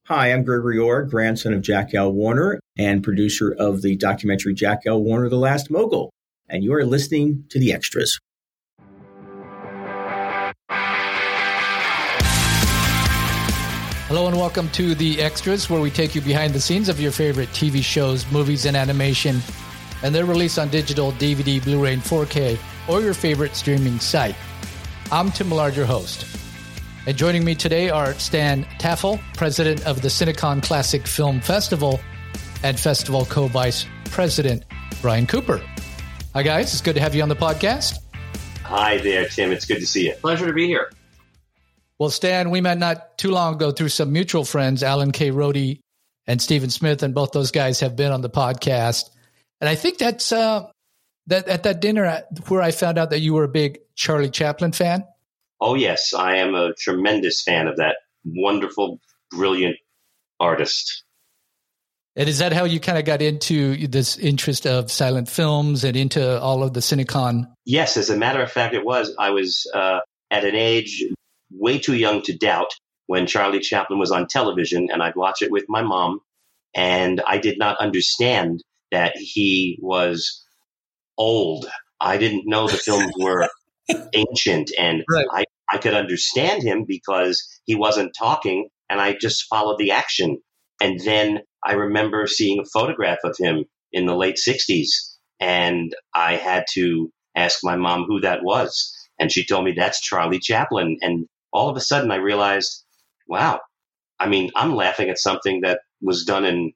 Hi, I'm Gregory Orr, grandson of Jack L. Warner and producer of the documentary Jack L. Warner, The Last Mogul. And you are listening to The Extras. Hello and welcome to The Extras, where we take you behind the scenes of your favorite TV shows, movies, and animation, and their release on digital, DVD, Blu-ray, and 4K, or your favorite streaming site. I'm Tim Millard, your host. And joining me today are Stan Taffel, president of the Cinecon Classic Film Festival, and festival co-vice president Brian Cooper. Hi, guys. It's good to have you on the podcast. Hi there, Tim. It's good to see you. Pleasure to be here. Well, Stan, we met not too long ago through some mutual friends, Alan K. Rohde and Stephen Smith, and both those guys have been on the podcast. And I think that's that at that dinner where I found out that you were a big Charlie Chaplin fan. Oh, yes. I am a tremendous fan of that wonderful, brilliant artist. And is that how you kind of got into this interest of silent films and into all of the Cinecon? Yes, as a matter of fact, it was. I was at an age way too young to doubt when Charlie Chaplin was on television, and I'd watch it with my mom, and I did not understand that he was old. I didn't know the films were ancient, and right. I could understand him because he wasn't talking, and I just followed the action. And then I remember seeing a photograph of him in the late 60s, and I had to ask my mom who that was. And she told me that's Charlie Chaplin. And all of a sudden I realized, wow, I mean, I'm laughing at something that was done in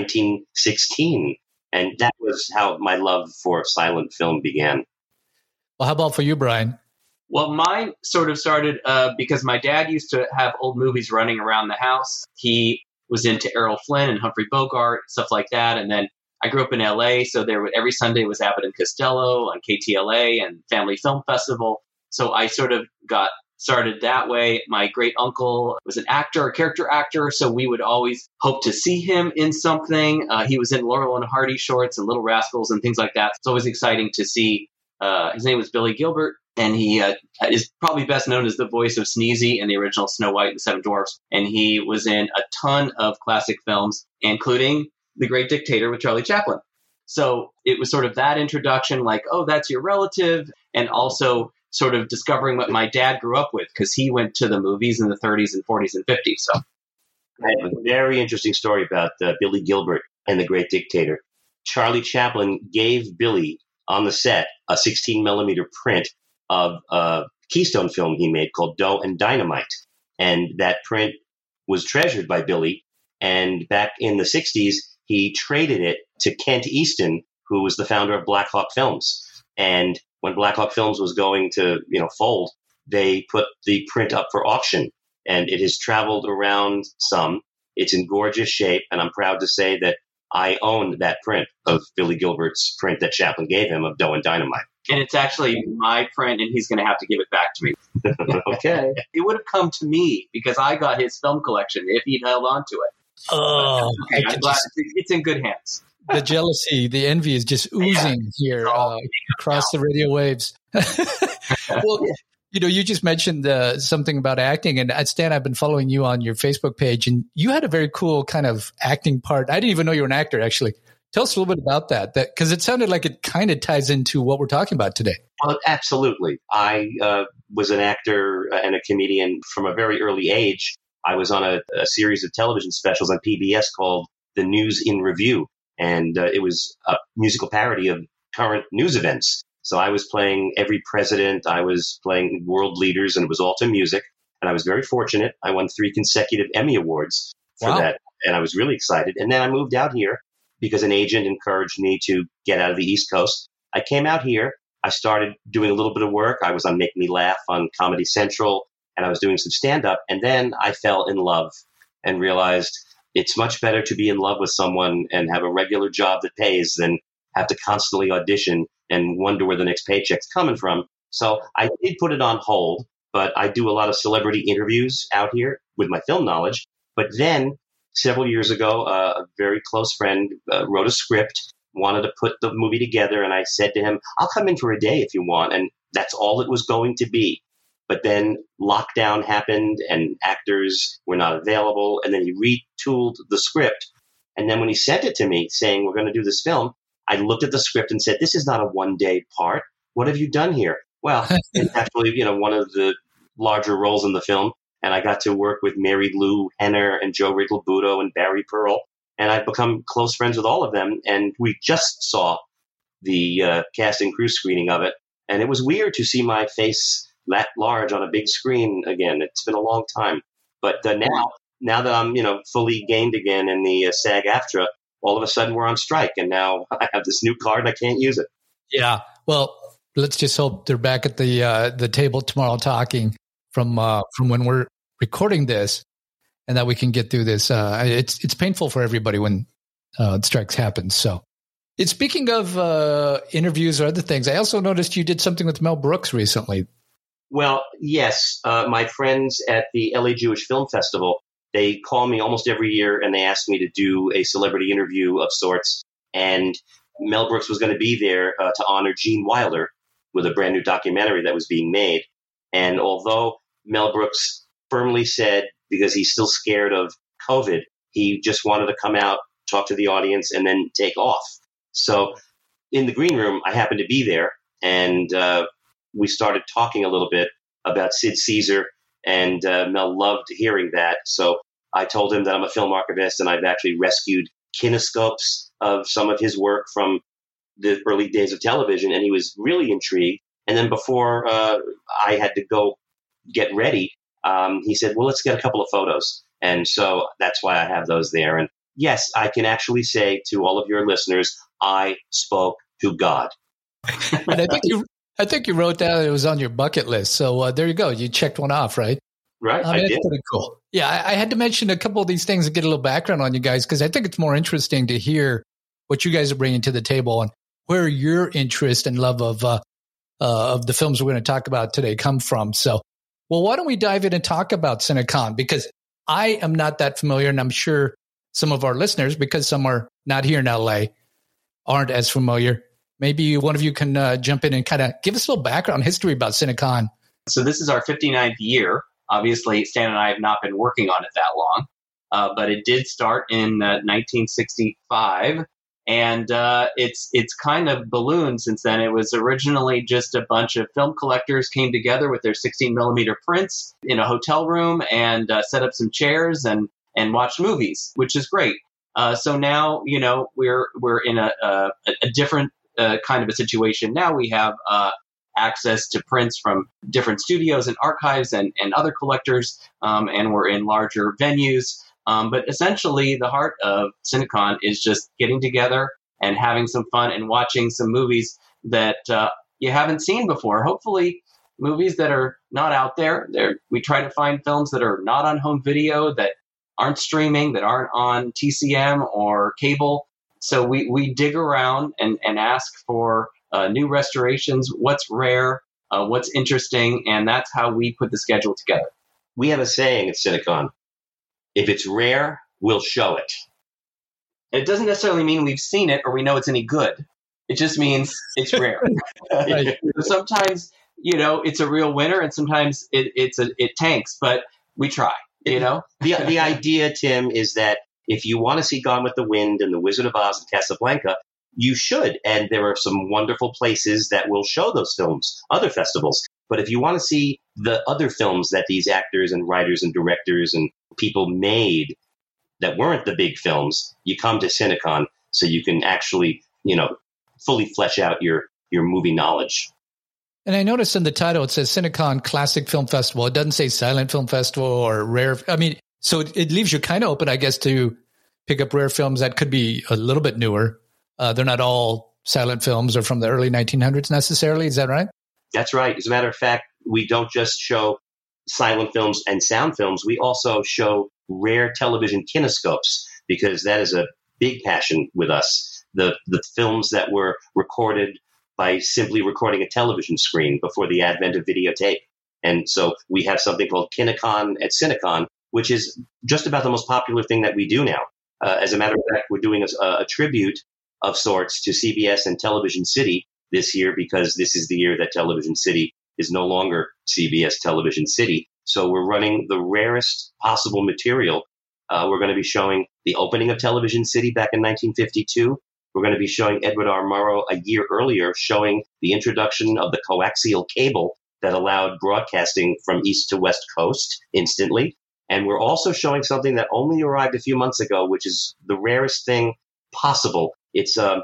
1916. And that was how my love for silent film began. Well, how about for you, Brian? Well, mine sort of started because my dad used to have old movies running around the house. He was into Errol Flynn and Humphrey Bogart, stuff like that. And then I grew up in LA, so every Sunday was Abbott and Costello on KTLA and Family Film Festival. So I sort of got started that way. My great uncle was an actor, a character actor, so we would always hope to see him in something. He was in Laurel and Hardy shorts and Little Rascals and things like that. It's always exciting to see. His name was Billy Gilbert, and he is probably best known as the voice of Sneezy in the original Snow White and the Seven Dwarfs. And he was in a ton of classic films, including The Great Dictator with Charlie Chaplin. So it was sort of that introduction, like, oh, that's your relative, and also sort of discovering what my dad grew up with, because he went to the movies in the 30s and 40s and 50s. So I have a very interesting story about Billy Gilbert and The Great Dictator. Charlie Chaplin gave Billy on the set a 16 millimeter print of a Keystone film he made called Dough and Dynamite. And that print was treasured by Billy. And back in the 60s, he traded it to Kent Easton, who was the founder of Black Hawk Films. And when Black Hawk Films was going to, fold, they put the print up for auction. And it has traveled around some. It's in gorgeous shape. And I'm proud to say that I own that print of Billy Gilbert's print that Chaplin gave him of Dough and Dynamite. And it's actually my print, and he's going to have to give it back to me. Okay. It would have come to me because I got his film collection if he'd held on to it. Oh, okay, I'm glad it's in good hands. The jealousy, the envy is just oozing here across the radio waves. Well, you just mentioned something about acting, and Stan, I've been following you on your Facebook page, and you had a very cool kind of acting part. I didn't even know you were an actor, actually. Tell us a little bit about that, because it sounded like it kind of ties into what we're talking about today. Well, absolutely. I was an actor and a comedian from a very early age. I was on a series of television specials on PBS called The News in Review, and it was a musical parody of current news events. So I was playing every president, I was playing world leaders, and it was all to music. And I was very fortunate. I won 3 consecutive Emmy Awards for that, and I was really excited. And then I moved out here because an agent encouraged me to get out of the East Coast. I came out here. I started doing a little bit of work. I was on Make Me Laugh on Comedy Central, and I was doing some stand-up. And then I fell in love and realized it's much better to be in love with someone and have a regular job that pays than have to constantly audition and wonder where the next paycheck's coming from. So I did put it on hold, but I do a lot of celebrity interviews out here with my film knowledge. But then several years ago, a very close friend wrote a script, wanted to put the movie together, and I said to him, I'll come in for a day if you want. And that's all it was going to be. But then lockdown happened and actors were not available. And then he retooled the script. And then when he sent it to me saying, we're going to do this film, I looked at the script and said, this is not a one-day part. What have you done here? Well, it's actually, one of the larger roles in the film. And I got to work with Mary Lou Henner and Joe Riggelbuto and Barry Pearl. And I've become close friends with all of them. And we just saw the cast and crew screening of it. And it was weird to see my face that large on a big screen again. It's been a long time. But now that I'm, fully gained again in the SAG-AFTRA, all of a sudden we're on strike. And now I have this new card and I can't use it. Yeah. Well, let's just hope they're back at the table tomorrow talking from when we're recording this, and that we can get through this. It's painful for everybody when strikes happen. So, speaking of interviews or other things, I also noticed you did something with Mel Brooks recently. Well, yes. My friends at the LA Jewish Film Festival, they call me almost every year and they ask me to do a celebrity interview of sorts. And Mel Brooks was going to be there to honor Gene Wilder with a brand new documentary that was being made. And although Mel Brooks firmly said, because he's still scared of COVID, he just wanted to come out, talk to the audience, and then take off. So in the green room, I happened to be there, and we started talking a little bit about Sid Caesar, and Mel loved hearing that. So I told him that I'm a film archivist, and I've actually rescued kinescopes of some of his work from the early days of television, and he was really intrigued. And then before I had to go get ready, he said, well, let's get a couple of photos. And so that's why I have those there. And yes, I can actually say to all of your listeners, I spoke to God. And I think you wrote that it was on your bucket list. So there you go. You checked one off, right? Right. I that's did. pretty cool. Yeah, I had to mention a couple of these things and get a little background on you guys, because I think it's more interesting to hear what you guys are bringing to the table and where your interest and love of the films we're going to talk about today come from. So, well, why don't we dive in and talk about Cinecon? Because I am not that familiar, and I'm sure some of our listeners, because some are not here in LA, aren't as familiar. Maybe one of you can jump in and kind of give us a little background history about Cinecon. So this is our 59th year. Obviously, Stan and I have not been working on it that long, but it did start in 1965. And it's kind of ballooned since then. It was originally just a bunch of film collectors came together with their 16 millimeter prints in a hotel room and set up some chairs and watched movies, which is great. So now, we're in a different kind of a situation. Now we have access to prints from different studios and archives and other collectors, and we're in larger venues. But essentially, the heart of Cinecon is just getting together and having some fun and watching some movies that you haven't seen before. Hopefully, movies that are not out there. We try to find films that are not on home video, that aren't streaming, that aren't on TCM or cable. So we dig around and ask for new restorations, what's rare, what's interesting, and that's how we put the schedule together. We have a saying at Cinecon: if it's rare, we'll show it. It doesn't necessarily mean we've seen it or we know it's any good. It just means it's rare. Sometimes, it's a real winner, and sometimes it tanks, but we try, The idea, Tim, is that if you want to see Gone with the Wind and The Wizard of Oz and Casablanca, you should. And there are some wonderful places that will show those films, other festivals. But if you want to see the other films that these actors and writers and directors and people made that weren't the big films, you come to Cinecon so you can actually, fully flesh out your movie knowledge. And I noticed in the title, it says Cinecon Classic Film Festival. It doesn't say Silent Film Festival or Rare. I mean, so it leaves you kind of open, I guess, to pick up rare films that could be a little bit newer. They're not all silent films or from the early 1900s necessarily. Is that right? That's right. As a matter of fact, we don't just show silent films and sound films. We also show rare television kinescopes, because that is a big passion with us. The films that were recorded by simply recording a television screen before the advent of videotape. And so we have something called Kinecon at Cinecon, which is just about the most popular thing that we do now. As a matter of fact, we're doing a tribute of sorts to CBS and Television City this year, because this is the year that Television City is no longer CBS Television City. So we're running the rarest possible material We're going to be showing the opening of Television City back in 1952. We're going to be showing Edward R. Murrow a year earlier, showing the introduction of the coaxial cable that allowed broadcasting from east to west coast instantly. And we're also showing something that only arrived a few months ago, which is the rarest thing possible. It's a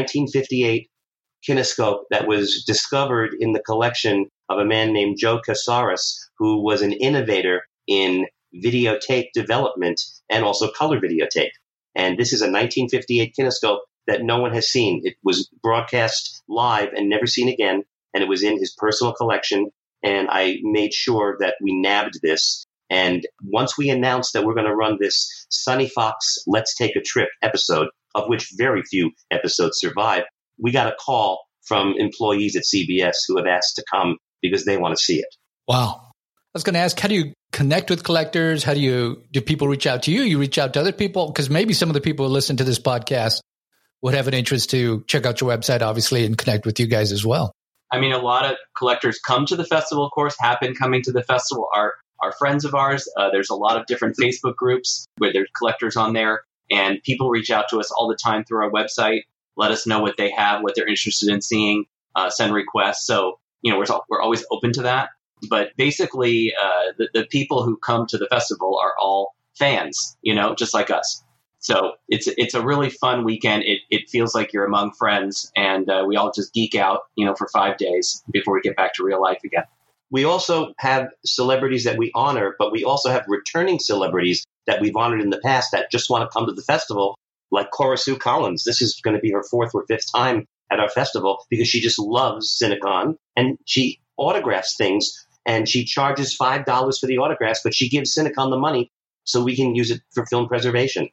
1958 kinescope that was discovered in the collection of a man named Joe Casares, who was an innovator in videotape development and also color videotape. And this is a 1958 kinescope that no one has seen. It was broadcast live and never seen again, and it was in his personal collection. And I made sure that we nabbed this. And once we announced that we're going to run this Sonny Fox Let's Take a Trip episode, of which very few episodes survive, we got a call from employees at CBS who have asked to come because they want to see it. Wow. I was going to ask, how do you connect with collectors? Do people reach out to you? You reach out to other people? Because maybe some of the people who listen to this podcast would have an interest to check out your website, obviously, and connect with you guys as well. I mean, a lot of collectors come to the festival, of course, have been coming to the festival, are friends of ours. There's a lot of different Facebook groups where there's collectors on there, and people reach out to us all the time through our website, let us know what they have, what they're interested in seeing, send requests. So, we're always open to that. But basically, the people who come to the festival are all fans, just like us. So it's a really fun weekend. It feels like you're among friends, and we all just geek out, for 5 days before we get back to real life again. We also have celebrities that we honor, but we also have returning celebrities that we've honored in the past that just want to come to the festival, like Cora Sue Collins. This is going to be her 4th or 5th time at our festival because she just loves Cinecon, and she autographs things, and she charges $5 for the autographs, but she gives Cinecon the money so we can use it for film preservation.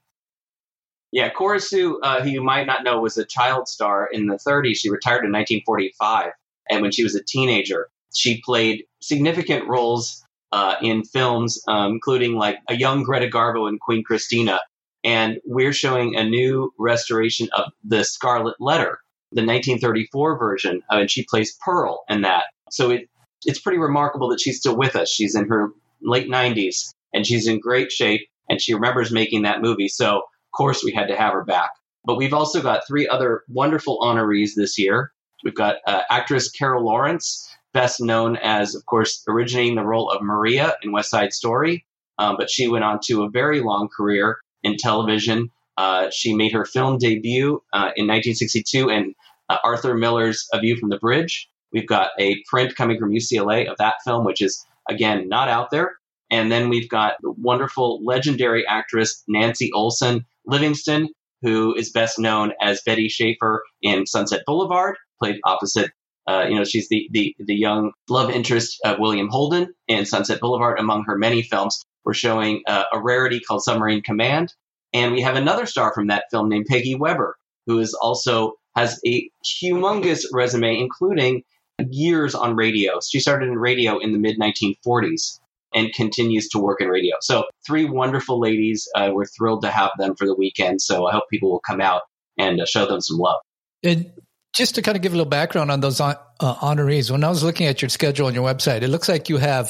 Yeah, Cora Sue, who you might not know, was a child star in the 30s. She retired in 1945, and when she was a teenager, she played significant roles in films, including like a young Greta Garbo in Queen Christina. And we're showing a new restoration of The Scarlet Letter, the 1934 version, and she plays Pearl in that. So it's pretty remarkable that she's still with us. She's in her late 90s, and she's in great shape, and she remembers making that movie. So, of course, we had to have her back. But we've also got 3 other wonderful honorees this year. We've got actress Carol Lawrence, best known as, of course, originating the role of Maria in West Side Story. But she went on to a very long career in television. She made her film debut in 1962 in Arthur Miller's A View from the Bridge. We've got a print coming from UCLA of that film, which is, again, not out there. And then we've got the wonderful, legendary actress Nancy Olson Livingston, who is best known as Betty Schaefer in Sunset Boulevard, played opposite. She's the young love interest of William Holden in Sunset Boulevard, among her many films. We're showing a rarity called Submarine Command. And we have another star from that film named Peggy Weber, who is also has a humongous resume, including years on radio. She started in radio in the mid-1940s and continues to work in radio. So 3 wonderful ladies. We're thrilled to have them for the weekend. So I hope people will come out and show them some love. And just to kind of give a little background on those honorees, when I was looking at your schedule on your website, it looks like you have,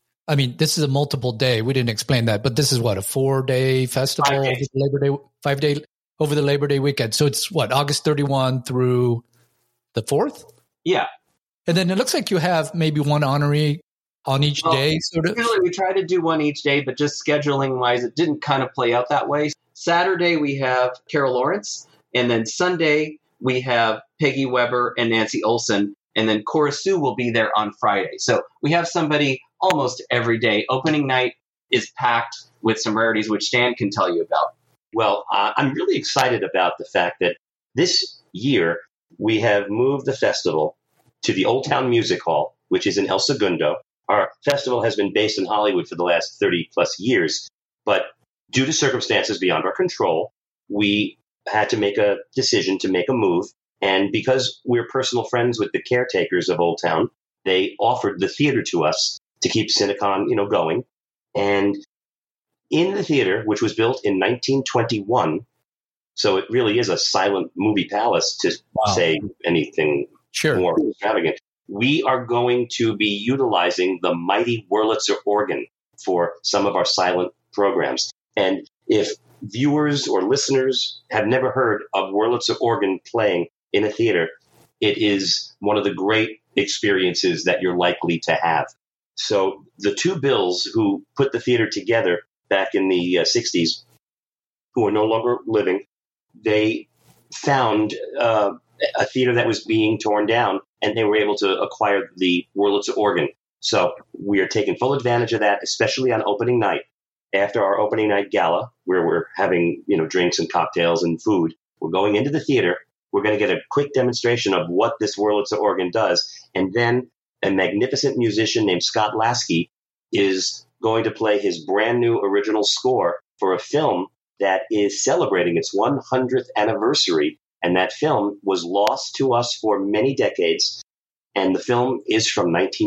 this is a multiple day. We didn't explain that, but this is what, a 4-day festival over the Labor Day, 5-day over the Labor Day weekend. So it's what, August 31 through the 4th? Yeah. And then it looks like you have maybe one honoree on each day, sort of. Really, we try to do one each day, but just scheduling wise, it didn't kind of play out that way. Saturday, we have Carol Lawrence, and then Sunday, we have Peggy Weber and Nancy Olson, and then Cora Sue will be there on Friday. So we have somebody almost every day. Opening night is packed with some rarities, which Stan can tell you about. Well, I'm really excited about the fact that this year we have moved the festival to the Old Town Music Hall, which is in El Segundo. Our festival has been based in Hollywood for the last 30 plus years, but due to circumstances beyond our control, we had to make a decision to make a move. And because we're personal friends with the caretakers of Old Town, they offered the theater to us to keep Cinecon, going. And in the theater, which was built in 1921, so it really is a silent movie palace to say anything more extravagant. We are going to be utilizing the mighty Wurlitzer organ for some of our silent programs. And If viewers or listeners have never heard of Wurlitzer organ playing in a theater, it is one of the great experiences that you're likely to have. So the two Bills who put the theater together back in the 60s, who are no longer living, they found a theater that was being torn down, and they were able to acquire the Wurlitzer organ. So we are taking full advantage of that, especially on opening night. After our opening night gala, where we're having, drinks and cocktails and food, we're going into the theater. We're going to get a quick demonstration of what this Wurlitzer organ does. And then a magnificent musician named Scott Lasky is going to play his brand new original score for a film that is celebrating its 100th anniversary. And that film was lost to us for many decades. And the film is from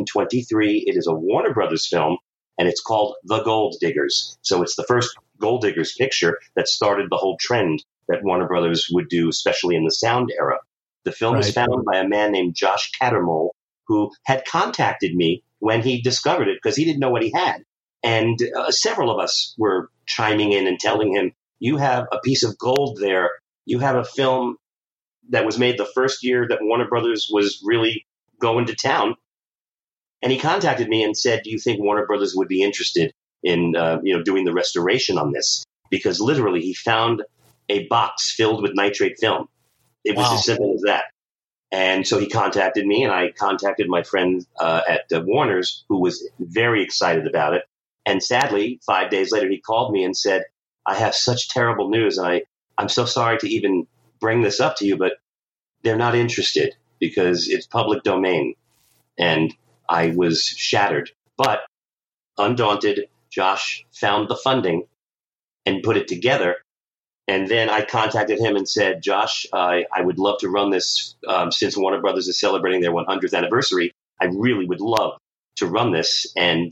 1923. It is a Warner Brothers film, and it's called The Gold Diggers. So it's the first Gold Diggers picture that started the whole trend that Warner Brothers would do, especially in the sound era. The film is found by a man named Josh Cattermole, who had contacted me when he discovered it because he didn't know what he had. And several of us were chiming in and telling him, you have a piece of gold there. You have a film that was made the first year that Warner Brothers was really going to town. And he contacted me and said, do you think Warner Brothers would be interested in doing the restoration on this? Because literally he found a box filled with nitrate film. It was as simple as that. And so he contacted me, and I contacted my friend at Warner's, who was very excited about it. And sadly, 5 days later, he called me and said, I have such terrible news, and I'm so sorry to even bring this up to you, but they're not interested because it's public domain. And I was shattered. But undaunted, Josh found the funding and put it together. And then I contacted him and said, Josh, I would love to run this since Warner Brothers is celebrating their 100th anniversary. I really would love to run this. And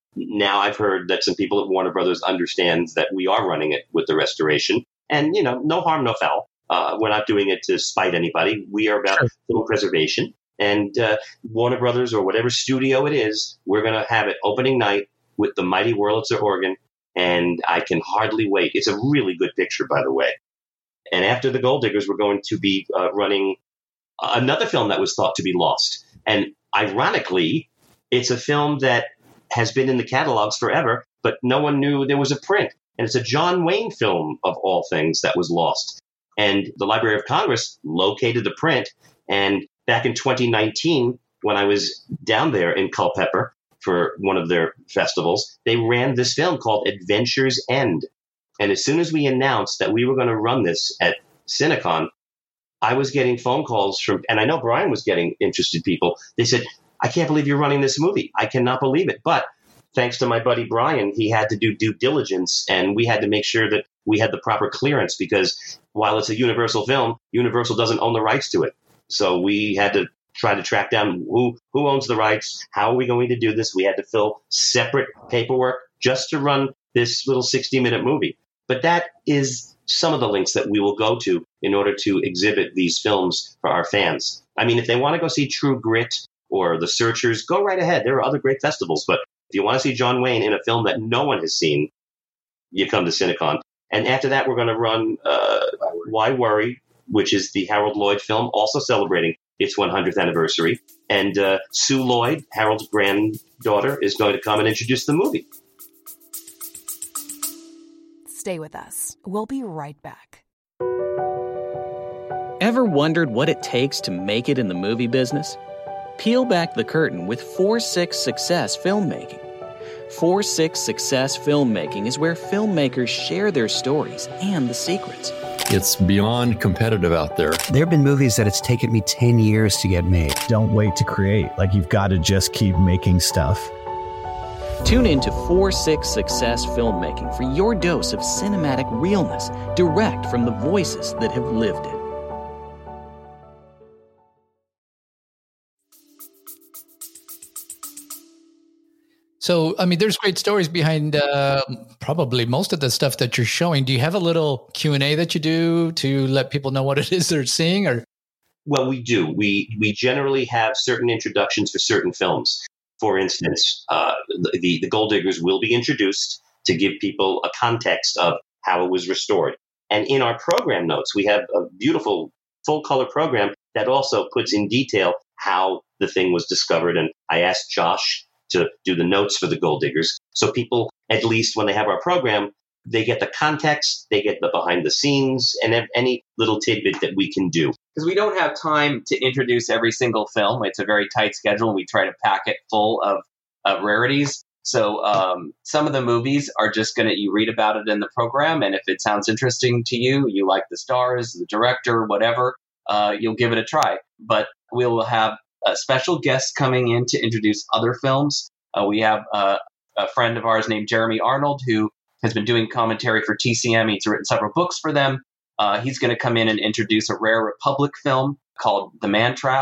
now I've heard that some people at Warner Brothers understand that we are running it with the restoration. And, no harm, no foul. We're not doing it to spite anybody. We are about film preservation. And Warner Brothers, or whatever studio it is, we're going to have it opening night with the mighty Wurlitzer organ. And I can hardly wait. It's a really good picture, by the way. And after The Gold Diggers, we're going to be running another film that was thought to be lost. And ironically, it's a film that has been in the catalogs forever, but no one knew there was a print. And it's a John Wayne film, of all things, that was lost. And the Library of Congress located the print. And back in 2019, when I was down there in Culpeper for one of their festivals, they ran this film called Adventure's End. And as soon as we announced that we were going to run this at Cinecon, I was getting phone calls from, and I know Brian was getting interested people. They said, I can't believe you're running this movie. I cannot believe it. But thanks to my buddy Brian, he had to do due diligence, and we had to make sure that we had the proper clearance, because while it's a Universal film, Universal doesn't own the rights to it. So we had to try to track down who owns the rights, how are we going to do this. We had to fill separate paperwork just to run this little 60-minute movie. But that is some of the links that we will go to in order to exhibit these films for our fans. I mean, if they want to go see True Grit or The Searchers, go right ahead. There are other great festivals. But if you want to see John Wayne in a film that no one has seen, you come to Cinecon. And after that, we're going to run Why Worry, which is the Harold Lloyd film, also celebrating its 100th anniversary. And Sue Lloyd, Harold's granddaughter, is going to come and introduce the movie. Stay with us. We'll be right back. Ever wondered what it takes to make it in the movie business? Peel back the curtain with 4-6 Success Filmmaking. 4-6 Success Filmmaking is where filmmakers share their stories and the secrets. It's beyond competitive out there. There have been movies that it's taken me 10 years to get made. Don't wait to create. You've got to just keep making stuff. Tune in to 4-6 Success Filmmaking for your dose of cinematic realness, direct from the voices that have lived it. So, I mean, there's great stories behind probably most of the stuff that you're showing. Do you have a little Q&A that you do to let people know what it is they're seeing? Or Well, we do. We generally have certain introductions for certain films. For instance, the Gold Diggers will be introduced to give people a context of how it was restored. And in our program notes, we have a beautiful full color program that also puts in detail how the thing was discovered. And I asked Josh to do the notes for the Gold Diggers. So people, at least when they have our program, they get the context, they get the behind the scenes, and any little tidbit that we can do. Because we don't have time to introduce every single film. It's a very tight schedule. We try to pack it full of rarities. So some of the movies are just you read about it in the program. And if it sounds interesting to you, you like the stars, the director, whatever, you'll give it a try. But we will have special guests coming in to introduce other films. We have a friend of ours named Jeremy Arnold, who has been doing commentary for TCM. He's written several books for them. He's going to come in and introduce a Rare Republic film called The Man Trap.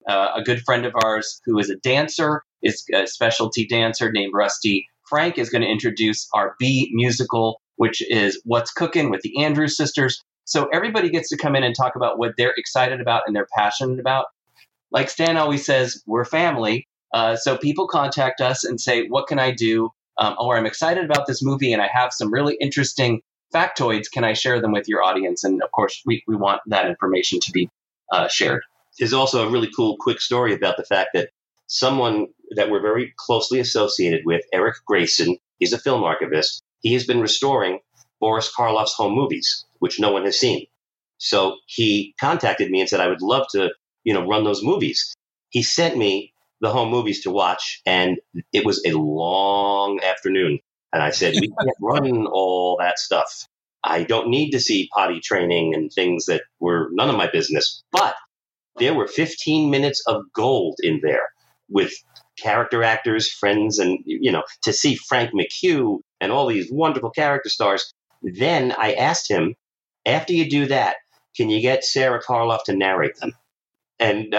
A good friend of ours who is a dancer, is a specialty dancer named Rusty Frank, is going to introduce our B musical, which is What's Cooking with the Andrews Sisters. So everybody gets to come in and talk about what they're excited about and they're passionate about. Like Stan always says, we're family. So people contact us and say, what can I do? Or I'm excited about this movie and I have some really interesting factoids. Can I share them with your audience? And of course, we want that information to be shared. There's also a really cool, quick story about the fact that someone that we're very closely associated with, Eric Grayson, he's a film archivist. He has been restoring Boris Karloff's home movies, which no one has seen. So he contacted me and said, I would love to, run those movies. He sent me the home movies to watch, and it was a long afternoon. And I said, we can't run all that stuff. I don't need to see potty training and things that were none of my business. But there were 15 minutes of gold in there with character actors, friends, and, to see Frank McHugh and all these wonderful character stars. Then I asked him, after you do that, can you get Sarah Karloff to narrate them? And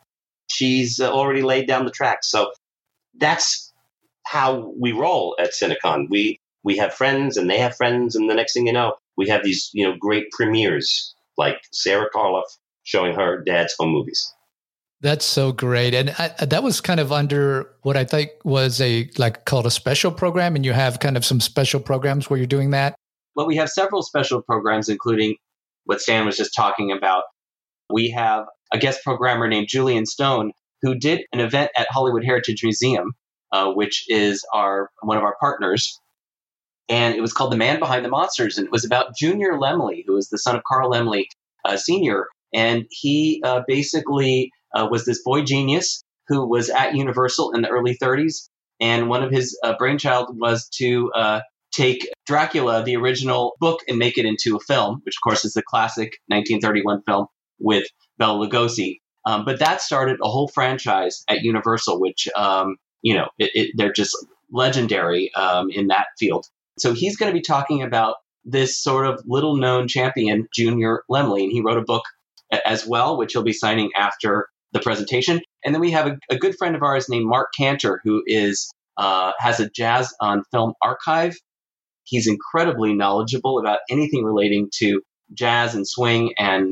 she's already laid down the tracks. So that's how we roll at Cinecon. We have friends and they have friends. And the next thing you know, we have these, great premieres like Sarah Karloff showing her dad's home movies. That's so great. And that was kind of under what I think was called a special program. And you have kind of some special programs where you're doing that. Well, we have several special programs, including what Stan was just talking about. We have a guest programmer named Julian Stone, who did an event at Hollywood Heritage Museum, which is one of our partners. And it was called The Man Behind the Monsters. And it was about Junior Laemmle, who is the son of Carl Laemmle Sr. And he basically was this boy genius who was at Universal in the early 30s. And one of his brainchild was to take Dracula, the original book, and make it into a film, which of course is the classic 1931 film with Bela Lugosi. But that started a whole franchise at Universal, which, they're just legendary in that field. So he's going to be talking about this sort of little known champion, Junior Laemmle, and he wrote a book as well, which he'll be signing after the presentation. And then we have a good friend of ours named Mark Cantor, who has a Jazz on Film archive. He's incredibly knowledgeable about anything relating to jazz and swing and,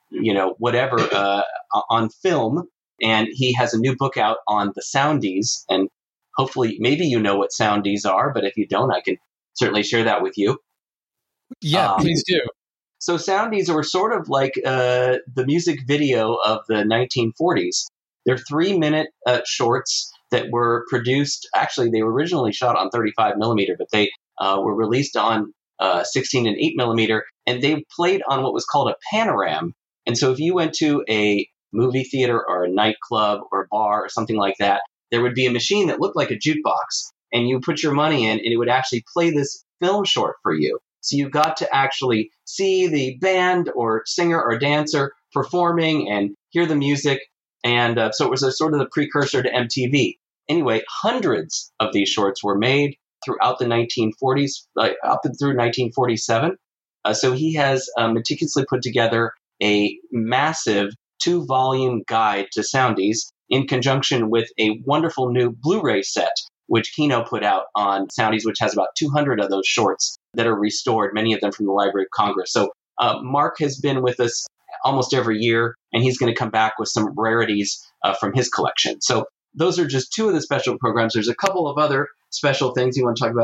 whatever on film. And he has a new book out on the Soundies. And hopefully, maybe you know what Soundies are, but if you don't, I can certainly share that with you. Yeah, please do. So Soundies were sort of like the music video of the 1940s. They're 3-minute shorts that were produced. Actually, they were originally shot on 35 millimeter, but they were released on 16 and 8 millimeter, and they played on what was called a panoram. And so if you went to a movie theater or a nightclub or a bar or something like that, there would be a machine that looked like a jukebox, and you put your money in, and it would actually play this film short for you. So you got to actually see the band or singer or dancer performing and hear the music. And so it was a sort of the precursor to MTV. Anyway, hundreds of these shorts were made throughout the 1940s, up through 1947. So he has meticulously put together a massive 2-volume guide to Soundies in conjunction with a wonderful new Blu-ray set, which Kino put out on Soundies, which has about 200 of those shorts that are restored, many of them from the Library of Congress. So Mark has been with us almost every year, and he's going to come back with some rarities from his collection. So those are just two of the special programs. There's a couple of other special things you want to talk about.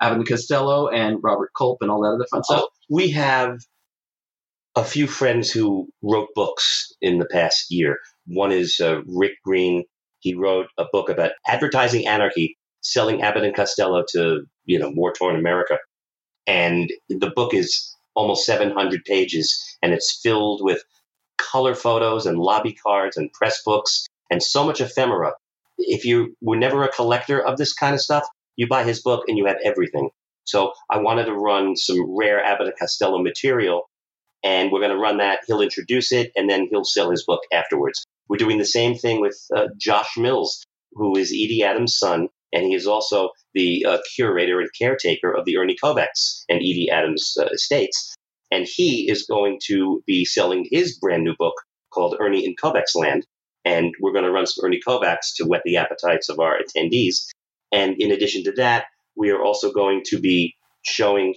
Abbott and Costello and Robert Culp and all that other fun stuff? We have a few friends who wrote books in the past year. One is Rick Green. He wrote a book about advertising anarchy, selling Abbott and Costello to, war-torn America. And the book is almost 700 pages, and it's filled with color photos and lobby cards and press books and so much ephemera. If you were never a collector of this kind of stuff, you buy his book and you have everything. So I wanted to run some rare Abbott and Costello material, and we're going to run that. He'll introduce it, and then he'll sell his book afterwards. We're doing the same thing with Josh Mills, who is Edie Adams' son, and he is also the curator and caretaker of the Ernie Kovacs and Edie Adams estates. And he is going to be selling his brand new book called Ernie in Kovacs Land. And we're going to run some Ernie Kovacs to whet the appetites of our attendees. And in addition to that, we are also going to be showing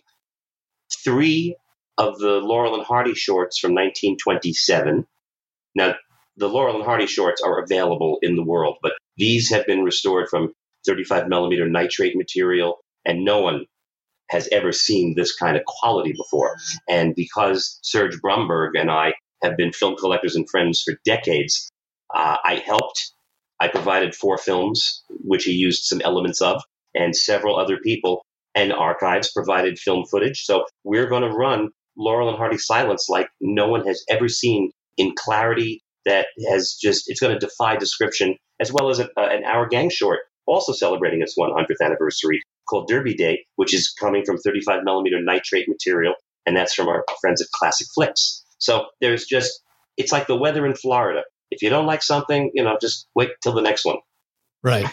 3 of the Laurel and Hardy shorts from 1927. Now, the Laurel and Hardy shorts are available in the world, but these have been restored from 35 millimeter nitrate material, and no one has ever seen this kind of quality before. And because Serge Brumberg and I have been film collectors and friends for decades, I helped. I provided 4 films, which he used some elements of, and several other people and archives provided film footage. So we're going to run Laurel and Hardy Silence like no one has ever seen, in clarity that has just, it's going to defy description, as well as an Our Gang short, also celebrating its 100th anniversary, called Derby Day, which is coming from 35 millimeter nitrate material, and that's from our friends at Classic Flicks. So there's just, it's like the weather in Florida. If you don't like something, just wait till the next one. Right.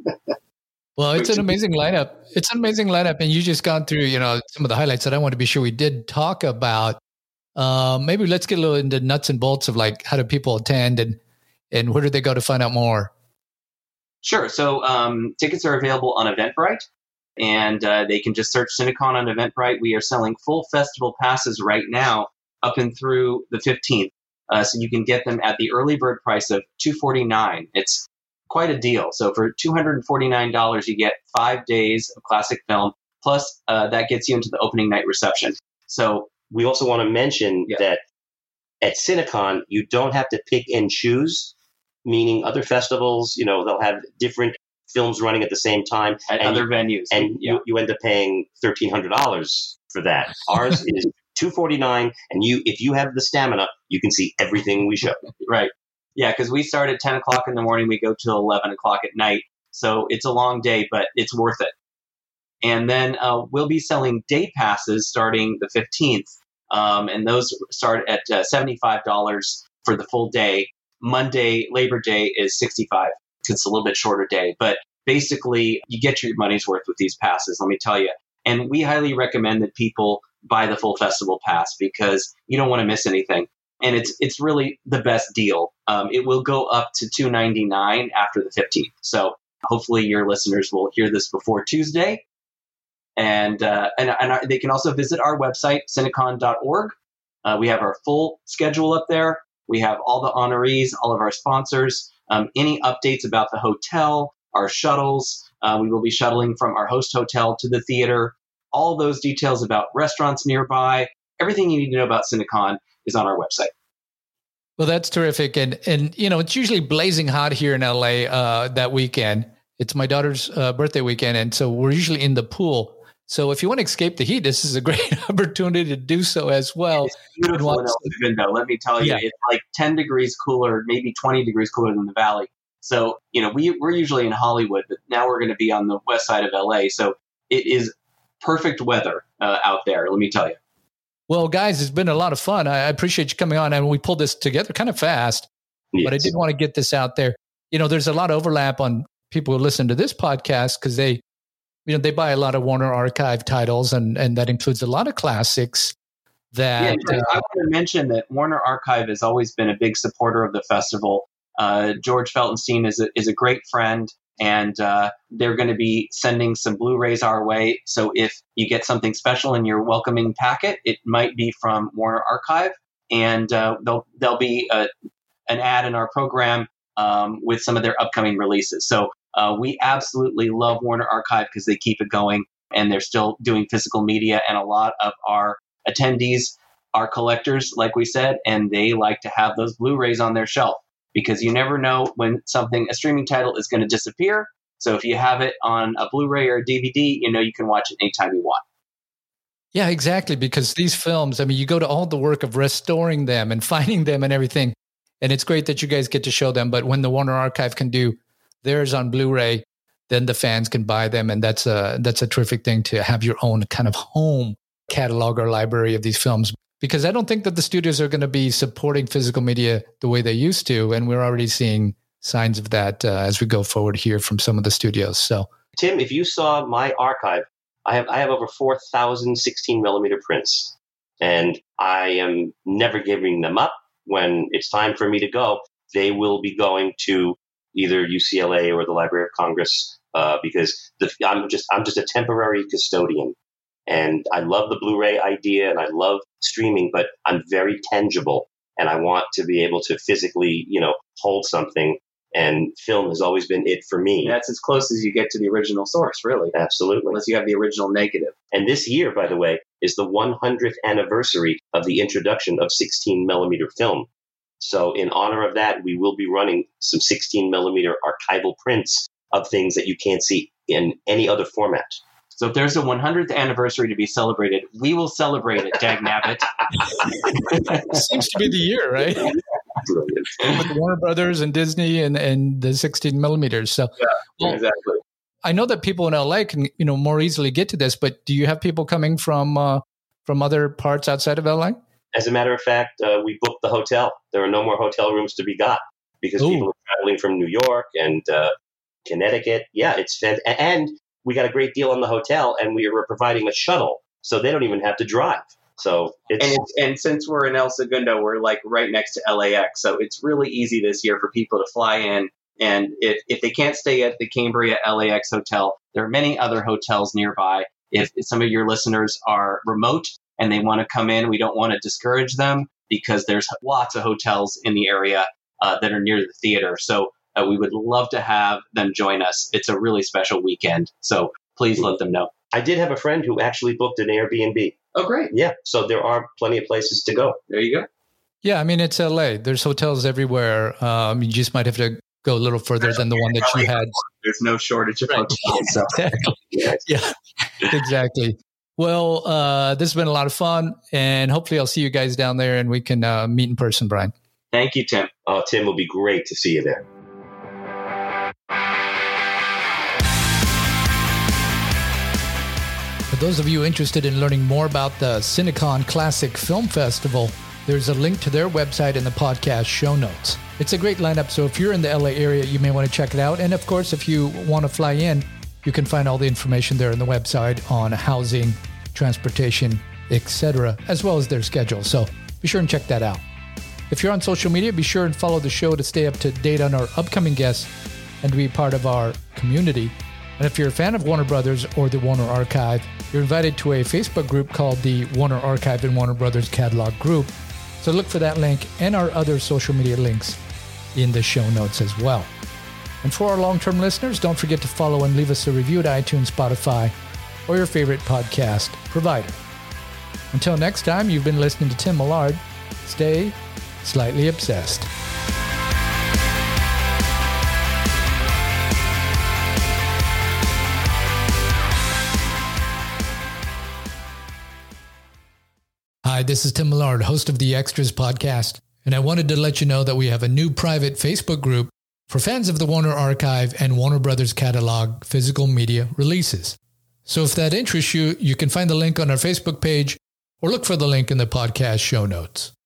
Well, it's an amazing lineup. It's an amazing lineup. And you just gone through, some of the highlights that I want to be sure we did talk about. Maybe let's get a little into nuts and bolts of like, how do people attend and where do they go to find out more? Sure. So tickets are available on Eventbrite, and they can just search Cinecon on Eventbrite. We are selling full festival passes right now up and through the 15th. So you can get them at the early bird price of $249. It's quite a deal. So for $249, you get 5 days of classic film, plus that gets you into the opening night reception. So we also want to mention that at Cinecon, you don't have to pick and choose, meaning other festivals, they'll have different films running at the same time. At other venues. And you end up paying $1,300 for that. Ours is $249, and if you have the stamina, you can see everything we show. Right. Yeah, because we start at 10 o'clock in the morning, we go till 11 o'clock at night. So it's a long day, but it's worth it. And then we'll be selling day passes starting the 15th. And those start at $75 for the full day. Monday, Labor Day, is $65. It's a little bit shorter day. But basically, you get your money's worth with these passes, let me tell you. And we highly recommend that people buy the full festival pass because you don't want to miss anything. And it's really the best deal. It will go up to $299 after the 15th. So hopefully your listeners will hear this before Tuesday. And they can also visit our website, cinecon.org. We have our full schedule up there. We have all the honorees, all of our sponsors, any updates about the hotel, our shuttles. We will be shuttling from our host hotel to the theater. All those details about restaurants nearby, everything you need to know about Cinecon is on our website. Well, that's terrific. And it's usually blazing hot here in LA that weekend. It's my daughter's birthday weekend. And so we're usually in the pool. So if you want to escape the heat, this is a great opportunity to do so as well. It's beautiful in El Segundo, let me tell you. Yeah. It's like 10 degrees cooler, maybe 20 degrees cooler than the Valley. So, we're usually in Hollywood, but now we're going to be on the west side of LA. So it is perfect weather out there, let me tell you. Well, guys, it's been a lot of fun. I appreciate you coming on. And we pulled this together kind of fast, but I did want to get this out there. There's a lot of overlap on people who listen to this podcast because they buy a lot of Warner Archive titles, and that includes a lot of classics. I want to mention that Warner Archive has always been a big supporter of the festival. George Feltenstein is a great friend, and they're going to be sending some Blu-rays our way. So if you get something special in your welcoming packet, it might be from Warner Archive, and there'll be an ad in our program with some of their upcoming releases. So we absolutely love Warner Archive because they keep it going, and they're still doing physical media. And a lot of our attendees are collectors, like we said, and they like to have those Blu-rays on their shelf because you never know when a streaming title is going to disappear. So if you have it on a Blu-ray or a DVD, you know you can watch it anytime you want. Yeah, exactly. Because these films, I mean, you go to all the work of restoring them and finding them and everything. And it's great that you guys get to show them. But when the Warner Archive can do theirs on Blu-ray, then the fans can buy them. And that's a terrific thing to have your own kind of home catalog or library of these films. Because I don't think that the studios are going to be supporting physical media the way they used to. And we're already seeing signs of that as we go forward here from some of the studios. So, Tim, if you saw my archive, I have over 4,000 16 millimeter prints, and I am never giving them up. When it's time for me to go, they will be going to either UCLA or the Library of Congress because I'm just a temporary custodian. And I love the Blu-ray idea and I love streaming, but I'm very tangible and I want to be able to physically, hold something. And film has always been it for me. That's as close as you get to the original source, really. Absolutely. Unless you have the original negative. And this year, by the way, is the 100th anniversary of the introduction of 16 millimeter film. So in honor of that, we will be running some 16 millimeter archival prints of things that you can't see in any other format. So if there's a 100th anniversary to be celebrated, we will celebrate it, dagnabbit. Seems to be the year, right? Brilliant. With Warner Brothers and Disney and the 16 millimeters. So, yeah, exactly. I know that people in LA can, more easily get to this, but do you have people coming from other parts outside of LA? As a matter of fact, we booked the hotel. There are no more hotel rooms to be got because people are traveling from New York and Connecticut. Yeah, it's fantastic. And we got a great deal on the hotel, and we were providing a shuttle, so they don't even have to drive. So and since we're in El Segundo, we're like right next to LAX, so it's really easy this year for people to fly in. And if they can't stay at the Cambria LAX hotel, there are many other hotels nearby. If some of your listeners are remote and they want to come in, we don't want to discourage them because there's lots of hotels in the area that are near the theater. So we would love to have them join us. It's a really special weekend. So please let them know. I did have a friend who actually booked an Airbnb. Oh, great. Yeah. So there are plenty of places to go. There you go. Yeah. I mean, it's LA. There's hotels everywhere. You just might have to go a little further than the one that you had. There's no shortage of hotels. So. Exactly. Yeah, exactly. Well, this has been a lot of fun, and hopefully I'll see you guys down there and we can meet in person, Brian. Thank you, Tim. Oh, Tim, will be great to see you there. For those of you interested in learning more about the Cinecon Classic Film Festival, there's a link to their website in the podcast show notes. It's a great lineup, so if you're in the LA area, you may want to check it out. And of course, if you want to fly in, you can find all the information there on the website on housing, transportation, etc., as well as their schedule. So be sure and check that out. If you're on social media, be sure and follow the show to stay up to date on our upcoming guests and to be part of our community. And if you're a fan of Warner Brothers or the Warner Archive, you're invited to a Facebook group called the Warner Archive and Warner Brothers Catalog Group. So look for that link and our other social media links in the show notes as well. And for our long-term listeners, don't forget to follow and leave us a review at iTunes, Spotify, or your favorite podcast provider. Until next time, you've been listening to Tim Millard. Stay slightly obsessed. Hi, this is Tim Millard, host of the Extras podcast, and I wanted to let you know that we have a new private Facebook group for fans of the Warner Archive and Warner Brothers Catalog physical media releases. So if that interests you, you can find the link on our Facebook page or look for the link in the podcast show notes.